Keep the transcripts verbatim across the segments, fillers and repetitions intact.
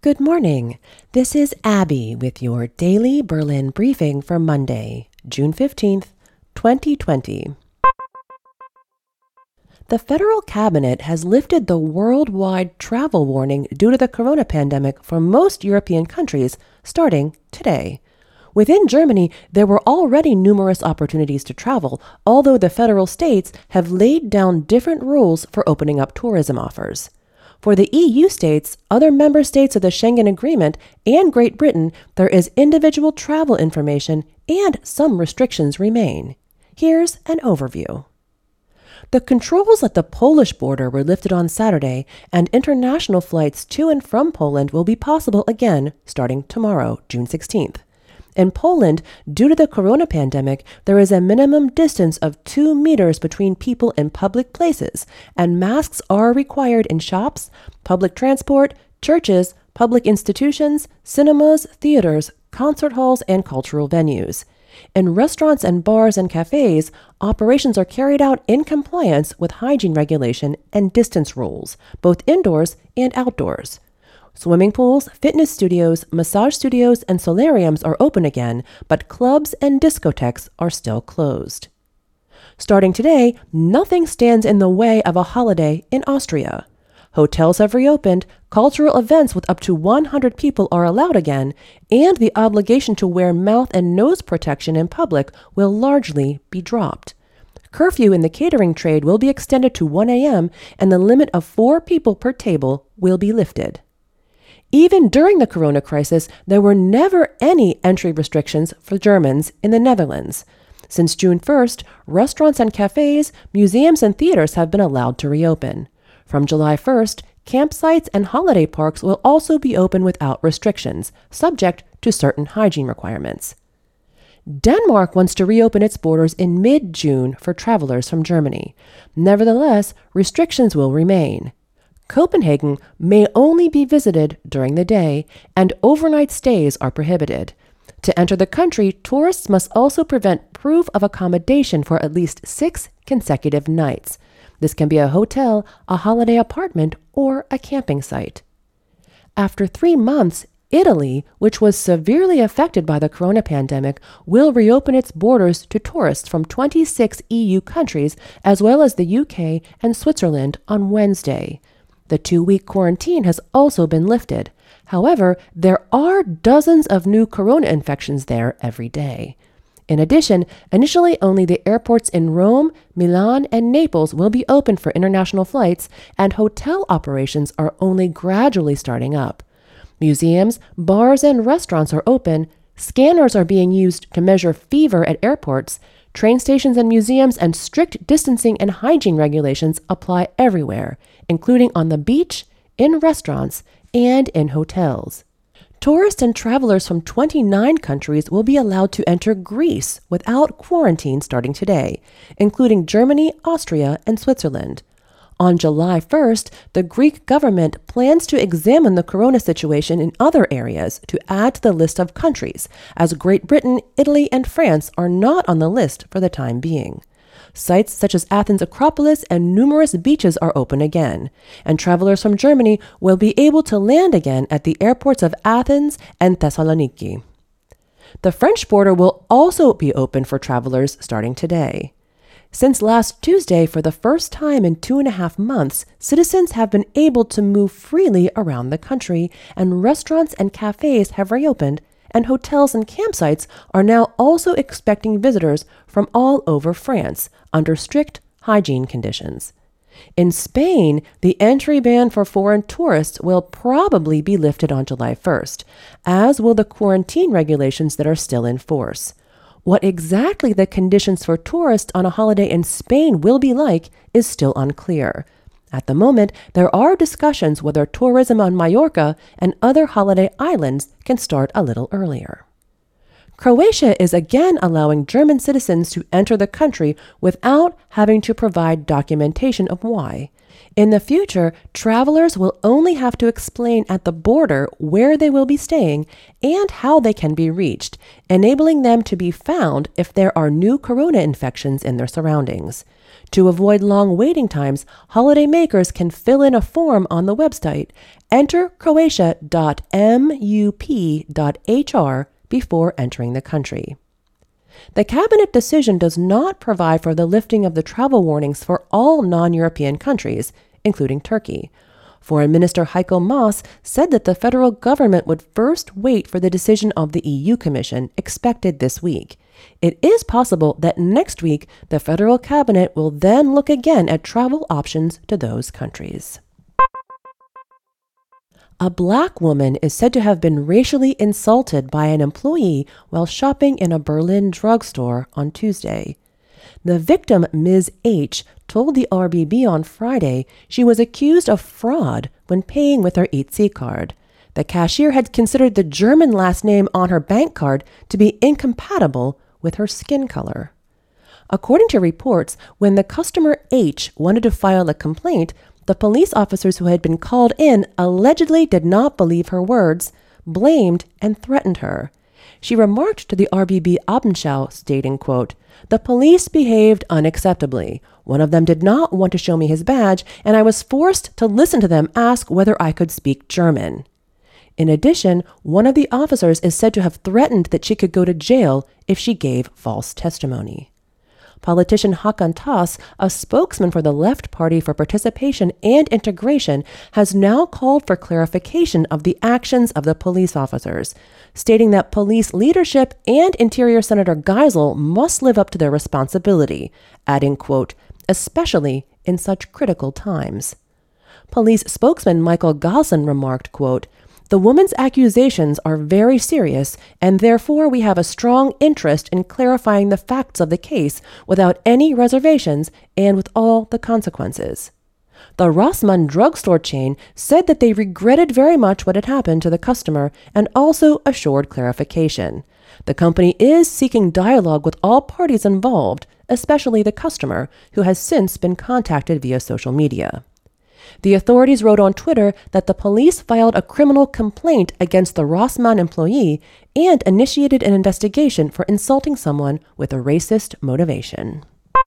Good morning. This is Abby with your daily Berlin briefing for Monday, June fifteenth, twenty twenty. The federal cabinet has lifted the worldwide travel warning due to the corona pandemic for most European countries starting today. Within Germany, there were already numerous opportunities to travel, although the federal states have laid down different rules for opening up tourism offers. For the E U states, other member states of the Schengen Agreement, and Great Britain, there is individual travel information and some restrictions remain. Here's an overview. The controls at the Polish border were lifted on Saturday, and international flights to and from Poland will be possible again starting tomorrow, June sixteenth. In Poland, due to the corona pandemic, there is a minimum distance of two meters between people in public places, and masks are required in shops, public transport, churches, public institutions, cinemas, theaters, concert halls, and cultural venues. In restaurants and bars and cafes, operations are carried out in compliance with hygiene regulation and distance rules, both indoors and outdoors. Swimming pools, fitness studios, massage studios, and solariums are open again, but clubs and discotheques are still closed. Starting today, nothing stands in the way of a holiday in Austria. Hotels have reopened, cultural events with up to one hundred people are allowed again, and the obligation to wear mouth and nose protection in public will largely be dropped. Curfew in the catering trade will be extended to one a.m., and the limit of four people per table will be lifted. Even during the corona crisis, there were never any entry restrictions for Germans in the Netherlands. Since June first, restaurants and cafes, museums and theaters have been allowed to reopen. From July first, campsites and holiday parks will also be open without restrictions, subject to certain hygiene requirements. Denmark wants to reopen its borders in mid-June for travelers from Germany. Nevertheless, restrictions will remain. Copenhagen may only be visited during the day, and overnight stays are prohibited. To enter the country, tourists must also present proof of accommodation for at least six consecutive nights. This can be a hotel, a holiday apartment, or a camping site. After three months, Italy, which was severely affected by the corona pandemic, will reopen its borders to tourists from twenty-six E U countries, as well as the U K and Switzerland on Wednesday. The two-week quarantine has also been lifted. However, there are dozens of new corona infections there every day. In addition, initially only the airports in Rome, Milan, and Naples will be open for international flights, and hotel operations are only gradually starting up. Museums, bars, and restaurants are open. Scanners are being used to measure fever at airports. Train stations and museums and strict distancing and hygiene regulations apply everywhere, including on the beach, in restaurants, and in hotels. Tourists and travelers from twenty-nine countries will be allowed to enter Greece without quarantine starting today, including Germany, Austria, and Switzerland. On July first, the Greek government plans to examine the corona situation in other areas to add to the list of countries, as Great Britain, Italy, and France are not on the list for the time being. Sites such as Athens Acropolis and numerous beaches are open again, and travelers from Germany will be able to land again at the airports of Athens and Thessaloniki. The French border will also be open for travelers starting today. Since last Tuesday, for the first time in two and a half months, citizens have been able to move freely around the country, and restaurants and cafes have reopened, and hotels and campsites are now also expecting visitors from all over France under strict hygiene conditions. In Spain, the entry ban for foreign tourists will probably be lifted on July first, as will the quarantine regulations that are still in force. What exactly the conditions for tourists on a holiday in Spain will be like is still unclear. At the moment, there are discussions whether tourism on Mallorca and other holiday islands can start a little earlier. Croatia is again allowing German citizens to enter the country without having to provide documentation of why. In the future, travelers will only have to explain at the border where they will be staying and how they can be reached, enabling them to be found if there are new corona infections in their surroundings. To avoid long waiting times, holidaymakers can fill in a form on the website, enter croatia dot m u p dot h r before entering the country. The cabinet decision does not provide for the lifting of the travel warnings for all non-European countries, including Turkey. Foreign Minister Heiko Maas said that the federal government would first wait for the decision of the E U Commission, expected this week. It is possible that next week the federal cabinet will then look again at travel options to those countries. A black woman is said to have been racially insulted by an employee while shopping in a Berlin drugstore on Tuesday. The victim, Miz H, told the R B B on Friday she was accused of fraud when paying with her Etsy card. The cashier had considered the German last name on her bank card to be incompatible with her skin color. According to reports, when the customer H wanted to file a complaint, the police officers who had been called in allegedly did not believe her words, blamed, and threatened her. She remarked to the R B B Abendschau, stating, quote, "The police behaved unacceptably. One of them did not want to show me his badge, and I was forced to listen to them ask whether I could speak German." In addition, one of the officers is said to have threatened that she could go to jail if she gave false testimony. Politician Hakan Tass, a spokesman for the Left Party for Participation and Integration, has now called for clarification of the actions of the police officers, stating that police leadership and Interior Senator Geisel must live up to their responsibility, adding, quote, "especially in such critical times." Police spokesman Michael Galson remarked, quote, "The woman's accusations are very serious, and therefore we have a strong interest in clarifying the facts of the case without any reservations and with all the consequences." The Rossmann drugstore chain said that they regretted very much what had happened to the customer and also assured clarification. The company is seeking dialogue with all parties involved, especially the customer, who has since been contacted via social media. The authorities wrote on Twitter that the police filed a criminal complaint against the Rossmann employee and initiated an investigation for insulting someone with a racist motivation.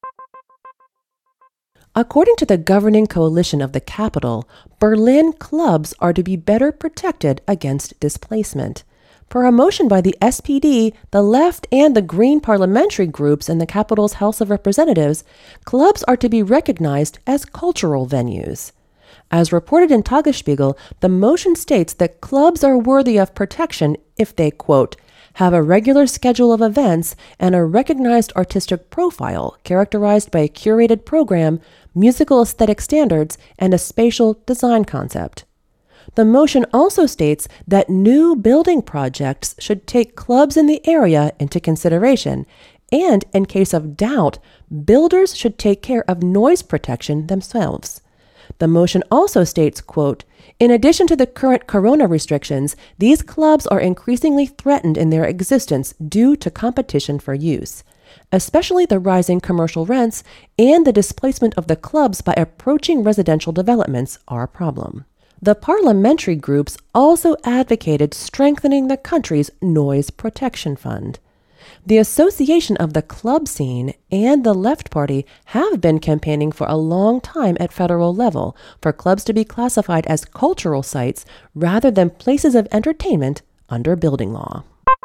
According to the governing coalition of the capital, Berlin clubs are to be better protected against displacement. Per a motion by the S P D, the Left, and the Green parliamentary groups in the capital's House of Representatives, clubs are to be recognized as cultural venues. As reported in Tagesspiegel, the motion states that clubs are worthy of protection if they, quote, have a regular schedule of events and a recognized artistic profile characterized by a curated program, musical aesthetic standards, and a spatial design concept. The motion also states that new building projects should take clubs in the area into consideration, and in case of doubt, builders should take care of noise protection themselves. The motion also states, quote, in addition to the current corona restrictions, these clubs are increasingly threatened in their existence due to competition for use. Especially the rising commercial rents and the displacement of the clubs by approaching residential developments are a problem. The parliamentary groups also advocated strengthening the country's noise protection fund. The Association of the Club Scene and the Left Party have been campaigning for a long time at federal level for clubs to be classified as cultural sites rather than places of entertainment under building law.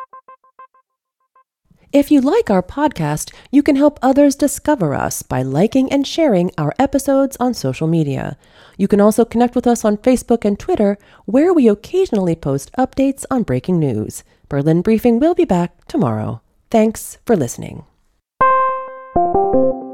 If you like our podcast, you can help others discover us by liking and sharing our episodes on social media. You can also connect with us on Facebook and Twitter, where we occasionally post updates on breaking news. Berlin Briefing will be back tomorrow. Thanks for listening.